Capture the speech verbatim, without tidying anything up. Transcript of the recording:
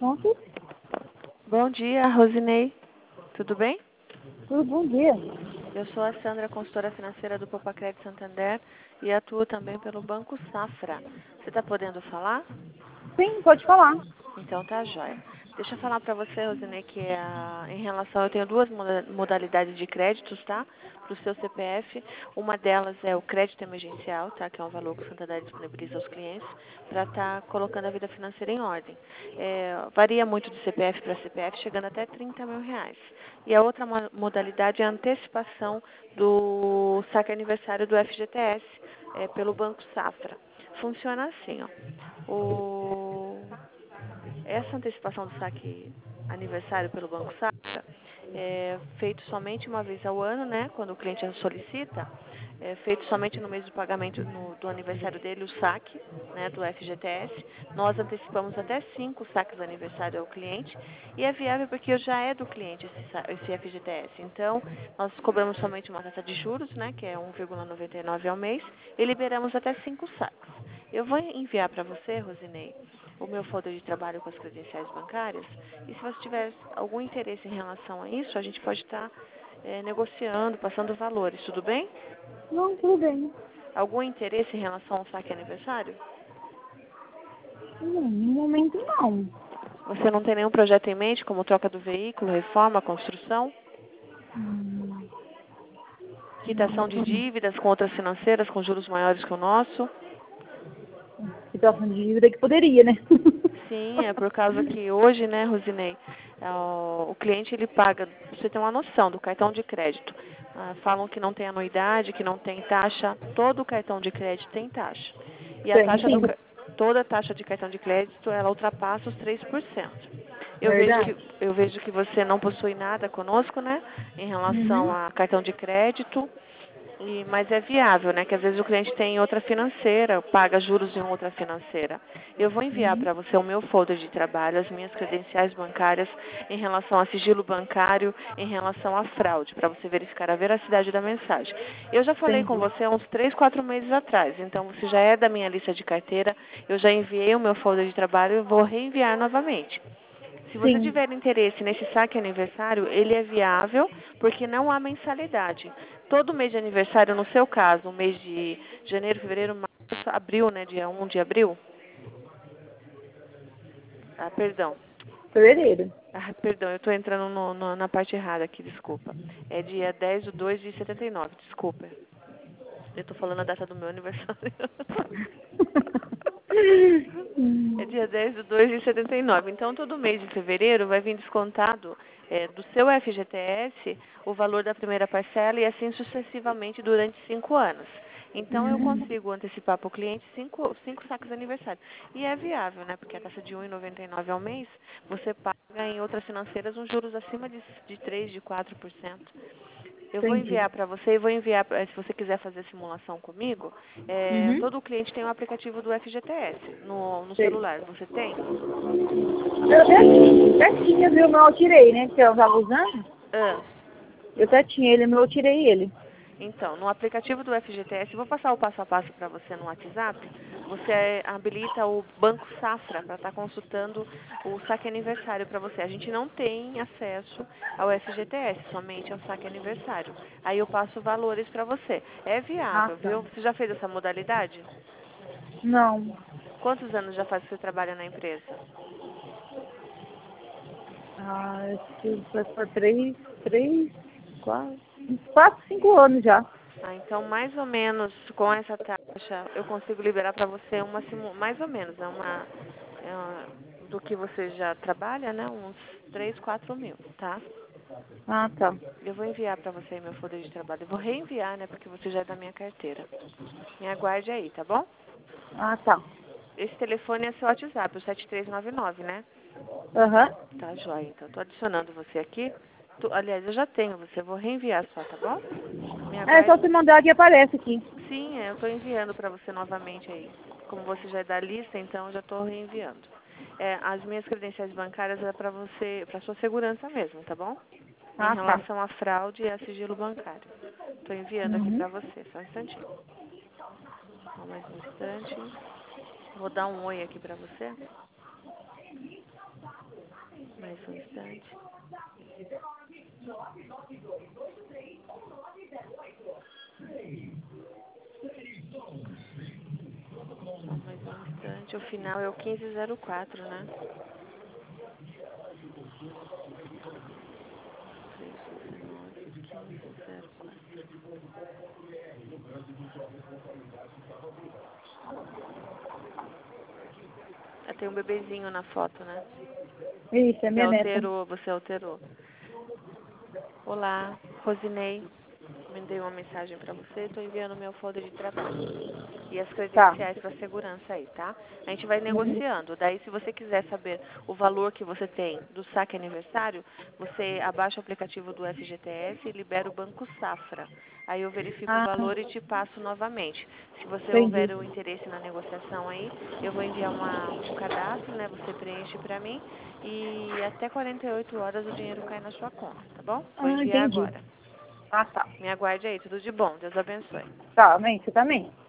assunto? Bom dia, Rosinei. Tudo bem? Tudo bom dia. Eu sou a Sandra, consultora financeira do Popacred Santander e atuo também pelo Banco Safra. Você está podendo falar? Sim, pode falar. Então tá jóia. Deixa eu falar para você, Rosinei, que a, em relação, eu tenho duas moda- modalidades de créditos, tá? Para o seu C P F. Uma delas é o crédito emergencial, tá? Que é um valor que o Santander disponibiliza aos clientes para estar colocando a vida financeira em ordem. É, varia muito de C P F para C P F, chegando até trinta mil reais. E a outra mo- modalidade é a antecipação do saque aniversário do F G T S, é, pelo Banco Safra. Funciona assim, ó. O essa antecipação do saque aniversário pelo Banco Safra é feito somente uma vez ao ano, né? Quando o cliente solicita, é feito somente no mês do pagamento no- do aniversário dele, o saque, né, do F G T S. Nós antecipamos até cinco saques de aniversário ao cliente e é viável porque já é do cliente esse, sa- esse F G T S. Então, nós cobramos somente uma taxa de juros, né, que é um vírgula noventa e nove ao mês, e liberamos até cinco saques. Eu vou enviar para você, Rosinei, o meu folder de trabalho com as credenciais bancárias. E se você tiver algum interesse em relação a isso, a gente pode estar eh, negociando, passando valores, tudo bem? Não, tudo bem. Algum interesse em relação ao saque aniversário? Não, no momento não. Você não tem nenhum projeto em mente, como troca do veículo, reforma, construção, Hum, quitação de dívidas com outras financeiras com juros maiores que o nosso? situação de dívida que poderia, né? Sim, é por causa que hoje, né, Rosinei, é, o, o cliente ele paga, você tem uma noção do cartão de crédito. Ah, falam que não tem anuidade, que não tem taxa. Todo cartão de crédito tem taxa. E a Tem, taxa do sim. ca- toda taxa de cartão de crédito, ela ultrapassa os três por cento. Eu vejo que Verdade. eu vejo que você não possui nada conosco, né, em relação Uhum. a cartão de crédito. E, mas é viável, né? Que às vezes o cliente tem outra financeira, paga juros em outra financeira. Eu vou enviar Uhum. para você o meu folder de trabalho, as minhas credenciais bancárias em relação a sigilo bancário, em relação a fraude, para você verificar a veracidade da mensagem. Eu já falei com Entendi. você há uns três, quatro meses atrás, então você já é da minha lista de carteira, eu já enviei o meu folder de trabalho e vou reenviar novamente. Se você Sim. tiver interesse nesse saque aniversário, ele é viável porque não há mensalidade. Todo mês de aniversário, no seu caso, o mês de janeiro, fevereiro, março, abril, né, dia um de abril. Ah, perdão. Fevereiro. Ah, perdão, eu estou entrando no- no- na parte errada aqui, desculpa. É dia dez de dois de setenta e nove, desculpa. Eu estou falando a data do meu aniversário. É dia dez de dois de setenta e nove. Então, todo mês de fevereiro vai vir descontado é, do seu F G T S o valor da primeira parcela e assim sucessivamente durante cinco anos. Então, eu Uhum. consigo antecipar para o cliente cinco, cinco saques de aniversário. E é viável, né? Porque a taxa de um vírgula noventa e nove ao mês, você paga em outras financeiras uns juros acima de, de três por cento, de quatro por cento. Eu vou Entendi. enviar para você e vou enviar, pra- se você quiser fazer simulação comigo, é, Uhum. todo cliente tem um aplicativo do F G T S no, no Sei. celular. Você tem? Eu até, até tinha, viu? Mas eu tirei, né? Que eu tava usando. Ah, Eu até tinha ele, mas eu tirei ele. então, no aplicativo do F G T S, vou passar o passo a passo para você no WhatsApp. Você é, habilita o Banco Safra para estar consultando o saque aniversário para você. A gente não tem acesso ao F G T S, somente ao saque aniversário. Aí eu passo valores para você. É Ah, viável, tá. viu? Você já fez essa modalidade? Não. Quantos anos já faz que você trabalha na empresa? Ah, acho que foi por três, três, quatro, uns quatro, cinco anos já. Ah, então, mais ou menos com essa taxa, eu consigo liberar para você uma, simu- mais ou menos, é uma, é uma- do que você já trabalha, né? Uns três, quatro mil, tá? Ah, tá. Eu vou enviar para você meu folder de trabalho. Eu vou reenviar, né? Porque você já é da minha carteira. Me aguarde aí, tá bom? Ah, tá. Esse telefone é seu WhatsApp, o sete três nove nove, né? Aham. Tá, joia. Então, tô adicionando você aqui. Tu- aliás, eu já tenho você. Eu vou reenviar só, tá bom? Me É só aguarde. você mandar que aparece aqui. Sim, é, eu estou enviando para você novamente aí. Como você já é da lista, então eu já estou reenviando. É, as minhas credenciais bancárias é para você, para sua segurança mesmo, tá bom? Em Ah, tá. relação à fraude e a sigilo bancário. Estou enviando aqui Uhum. para você, só um instantinho. Só mais um instante. Vou dar um oi aqui para você. Mais um instante. Só mais um instante. O final é o quinze zero quatro, né? três dezenove, quinze zero quatro. Ah, tem um bebezinho na foto, né? Isso, é Você minha neta. alterou, você alterou. Olá, Rosinei. Mandei uma mensagem pra você, estou enviando meu folder de trabalho. E as Tá. credenciais para segurança aí, tá? A gente vai Uhum. negociando. Daí, se você quiser saber o valor que você tem do saque aniversário, você abaixa o aplicativo do F G T S e libera o Banco Safra. Aí eu verifico o Ah, valor e te passo novamente. Se você entendi. houver o interesse na negociação aí, eu vou enviar uma, um cadastro, né? Você preenche para mim e até quarenta e oito horas o dinheiro cai na sua conta, tá bom? Vou Ah, enviar entendi. agora. Ah, tá. Me aguarde aí, tudo de bom. Deus abençoe. Tá, amém, você também.